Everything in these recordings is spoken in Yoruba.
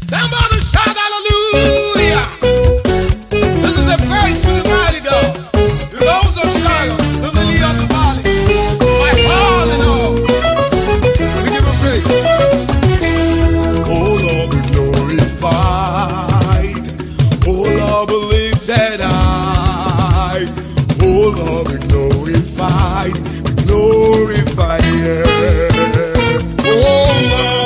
Somebody shout hallelujah. This is a praise to the mighty God, the rose of Sharon, the lily of the valley, my all in all. We give him praise. Oh Lord, be glorified. Oh Lord, be lifted high. Oh Lord, be glorified. Be glorified, yeah. Oh Lord.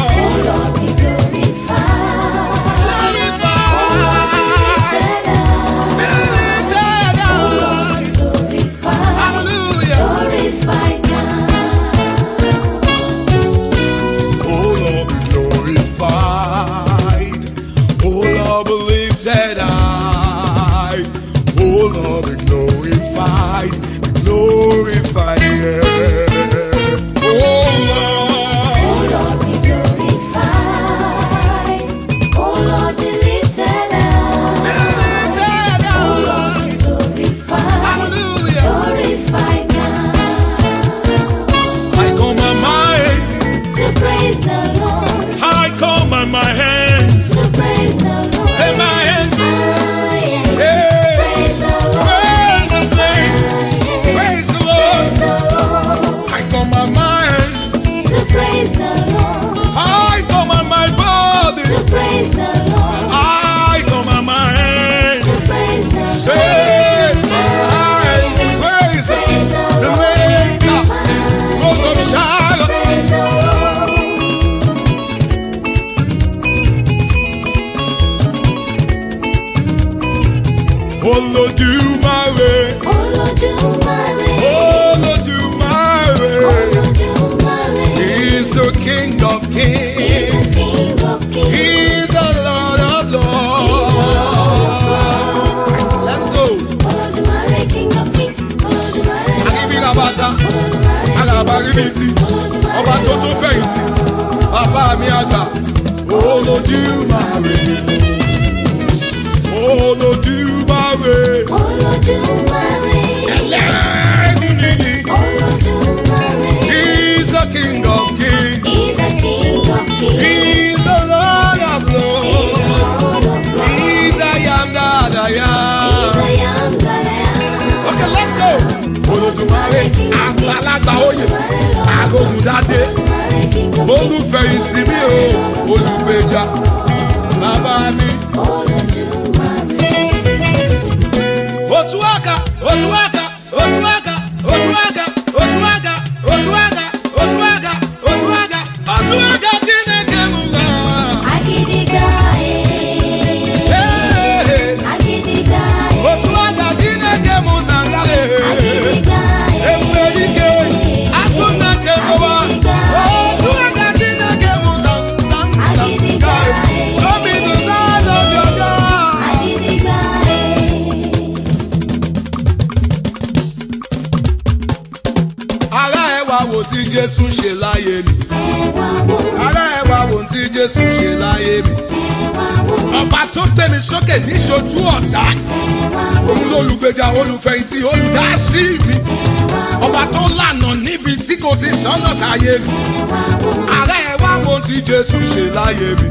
He's the King of Kings. He's the Lord of Lords. Let's go. King of Kings. Ọba tó tó fẹ̀yìntì, bàbá mi àgbà, Olódùmarè. Olódùmarè. Olódùmarè. He's the King of Kings. He's the King of Kings. He's the Lord of Lords. He's the I am that I am. Okay, let's go. Olódùmarè, àgbàlagbà oyè, àgògùdádé, olùfẹ̀yìntì mi o, olùgbèjà, bàbá mi. Otuaka, Otuaka, Otuaka, Otuaka, Otuaka, Otuaka, Otuaka, Otuaka, Otuaka, Chineke Munga. Agidiga, Agidiga, Otuaka, Chineke Muzangale. Agidiga, Eferike, Akuna Chekowa. Otuaka, Chineke Muzangale. Show me the side of your God. Agidiga. Ara ẹ wá wo tí Jésù ṣe láyé mi. Ara ẹ wá wo tí Jésù ṣe láyé mi. Ọba tó gbé mi sókè níṣojú ọ̀tá. Òun lolùgbèjà, olùfẹ̀yìntì, olùdásí mi. Ọba tó lànà níbi tí kò ti sọ́nà sáyé mi. Ara ẹ wá wo tí Jésù ṣe láyé mi.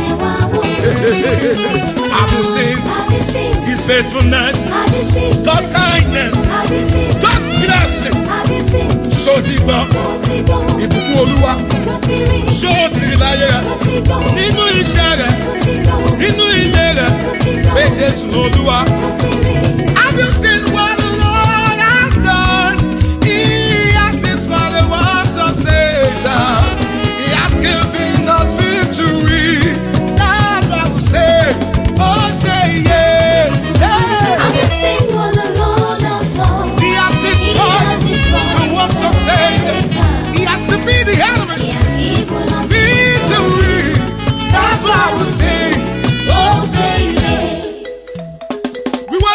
I will sing His faithfulness, God's kindness, God's blessing. Ṣòtìgbọ́, ìbùkún Olúwa, ṣòtìrí láyé rẹ̀, nínú iṣẹ́ rẹ̀, nínú ilé rẹ̀, pé Jésù Olúwa. Have you seen what the Lord has done? He has destroyed the works of Satan. He has given us victory. That's what we say. Oh, say yes. Have you seen what the Lord has done? He has destroyed the works of Satan. He has defeated the elements. Victory. That's why we sing. Oh, say yes. We want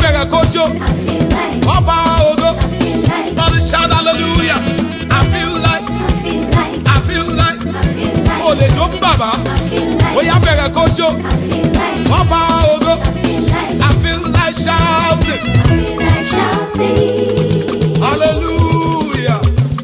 bẹ̀rẹ̀ kójó. Ọba ògo. Lord shout hallelujah. I feel like. O lè jó fún bàbá. Ó yá bẹ̀rẹ̀ kójó. Ọba ògo. I feel like shouting. Hallelujah.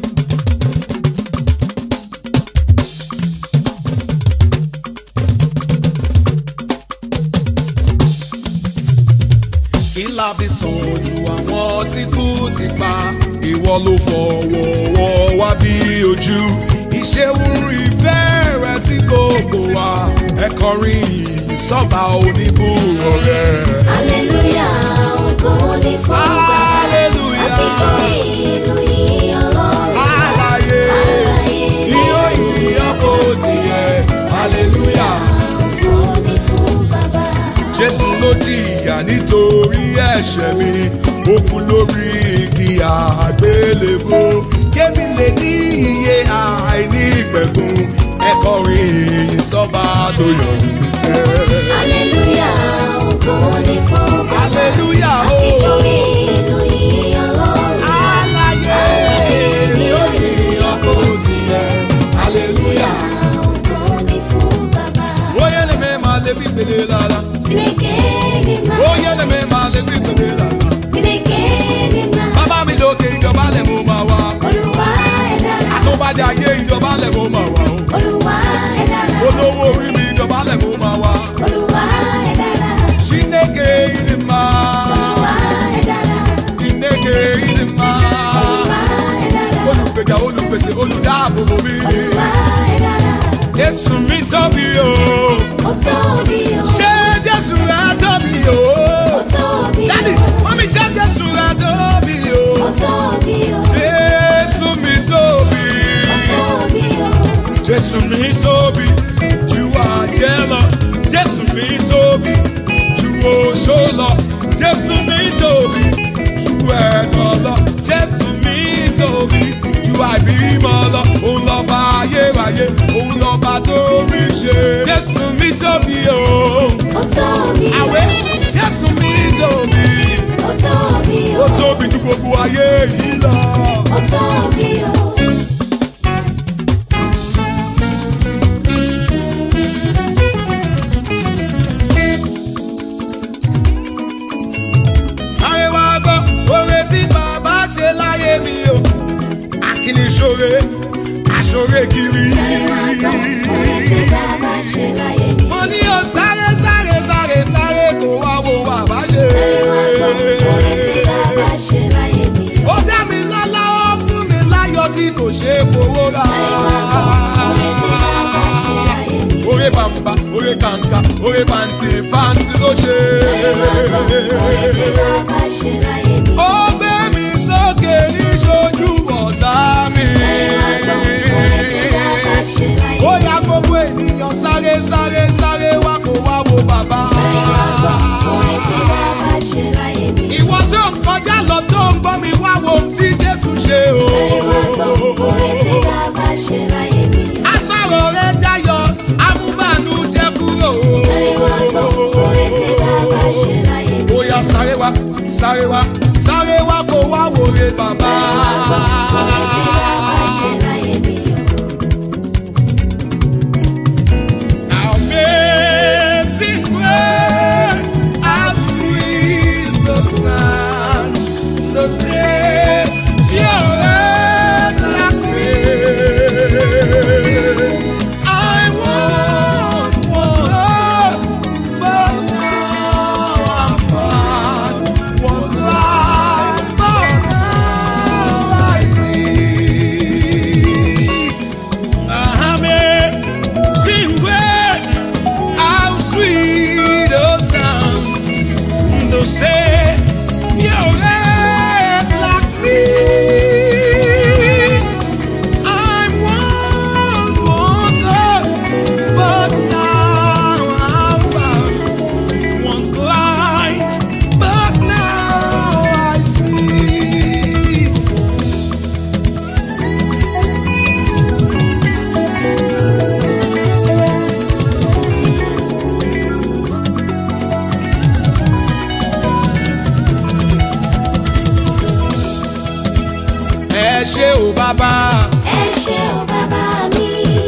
Kí la fi sàn ojú àwọn tí kú ti pa? Ìwọ ló fọwọ́ wá bí ojú. Ìṣeun ìfẹ́ rẹ̀ sí gbogbo wa. Ẹ kọrin yìí sọ́ba oníbùrọ̀ rẹ̀. Hallelujah, ògo ni fún Baba. Hallelujah. Àfikún ìlú yìí Ọlọ́run. Àlàyé yóò yíyan kó tiẹ̀. Hallelujah. Ògo ni fún Baba. Jésù ló jìyà nítorí ẹ̀ṣẹ̀ mi. Ó kú lórí igi àgbélébó. Kébì lè ní iye àìní ìpẹ̀kun. Ẹ kọrin ìyìn sọ́ba tó yọ̀ mí fẹ́. Hallelujah, ògo ni fún Baba. Hallelujah. Àfikún ìlú yìí Ọlọ́run. Àlàyé yóò yíyan kó tiẹ̀. Hallelujah. Ògo ni fún Baba. Oye ne me ma le bíbélé lára. Oye ne me ma le bíbélé lára. Bàbá mi lókè ìjọba lẹ̀ mo máa wá. Olúwa ẹ dára. Àtúbàdé ayé ìjọba lẹ̀ mo máa wá. Olúwa ẹ dára. Olówó orí mi ìjọba lẹ̀ mo máa wá. Olúwa ẹ dára. Chineke ìdí máa. Olúwa ẹ dára. Chineke ìdí máa. Olúwa ẹ dára. Olùgbèjà olùpèsè olùdáàbòbò mi. Olúwa ẹ dára. Jésù mi tóbi o. Ó tóbi o. Ṣé Jésù rẹ̀ tóbi o? Ó tóbi o. Dádì, mọ́mí ṣé Jésù rẹ̀ tóbi o? Ó tóbi o. Jésù mi tóbi. Ó tóbi o. Jésù mi tóbi ju àjẹ́ lọ. Jésù mi tóbi ju oṣó lọ. Jésù mi tóbi ju ẹ̀gàn lọ. Jésù mi tóbi ju àìbímọ lọ. Òun lọ́ba ayérayé, òun lọ́ba tó rí ṣe. Jésù mi tóbi o. Ó tóbi o. Àwẹ̀ Jésù mi tóbi. Ó tóbi o. Ó tóbi ju gbogbo ayé yìí lọ. Ó tóbi o. Sáré wá gbọ́ oore tí bàbá ṣe láyé mi o. Akíní ṣoore, aṣoore kiri. Oore tí Baba ṣe láyé mi. Mo ní o sáré sáré sáré sáré kó wá wo bàbá ṣe. Oore tí Baba ṣe láyé mi. Ó dá mi lọ́lá, ó fún mi láyọ̀ tí kò ṣe é fowó rà. Oore tí Baba ṣe láyé mi. Oore bàmbá, oore kàǹkà, oore bàǹtì bàǹtì ló ṣe. Oore tí Baba ṣe láyé mi. Ó gbé mi sókè níṣojú ọ̀tá mi. Oore tí Baba ṣe láyé mi. Ó yá gbogbo ènìyàn sáré sáré sáré wá kó wá wo bàbá. Oore tí Baba ṣe láyé mi. Ìwọ tó ń kọjá lọ tó ń gbọ́ mi wá wo ohun tí Jésù ṣe o. Oore tí Baba ṣe láyé mi. Asọ̀rọ̀ rẹ̀ dayọ̀, amúbànú jẹ́ kúrò. Oore tí Baba ṣe láyé mi. Ó yá sáré wá, sáré wá, sáré wá kó wá wòre bàbá. Oore tí Baba ṣe láyé mi. Amazing grace, how sweet the sound, the Savior like me. I was lost, but now I'm found. Was blind, but now I see. Amazing grace, how sweet the sound, the Savior ṣé o bàbá. ẹ ṣé o bàbá mi.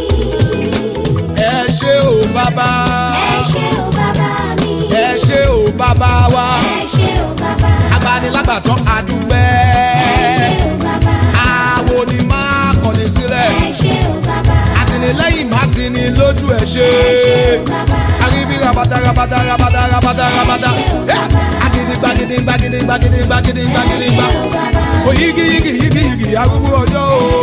ẹ ṣé o bàbá. ẹ ṣé o bàbá mi. ẹ ṣé o bàbá wa. ẹ ṣé o bàbá. agbanilágbàtàn adúpẹ́. ẹ ṣé o bàbá. àwo ni máa kọ̀ni sílẹ̀. ẹ ṣé o bàbá. àtìlẹ́yìn má ti ní lójú ẹ̀ ṣe. ẹ ṣé o bàbá. àríbí rabata rabata rabata rabata rabata. agidigba gidigba gidigba gidigba gidigba gidigba. oyigi yigi yigi yigi arúgbó ọjọ́ o.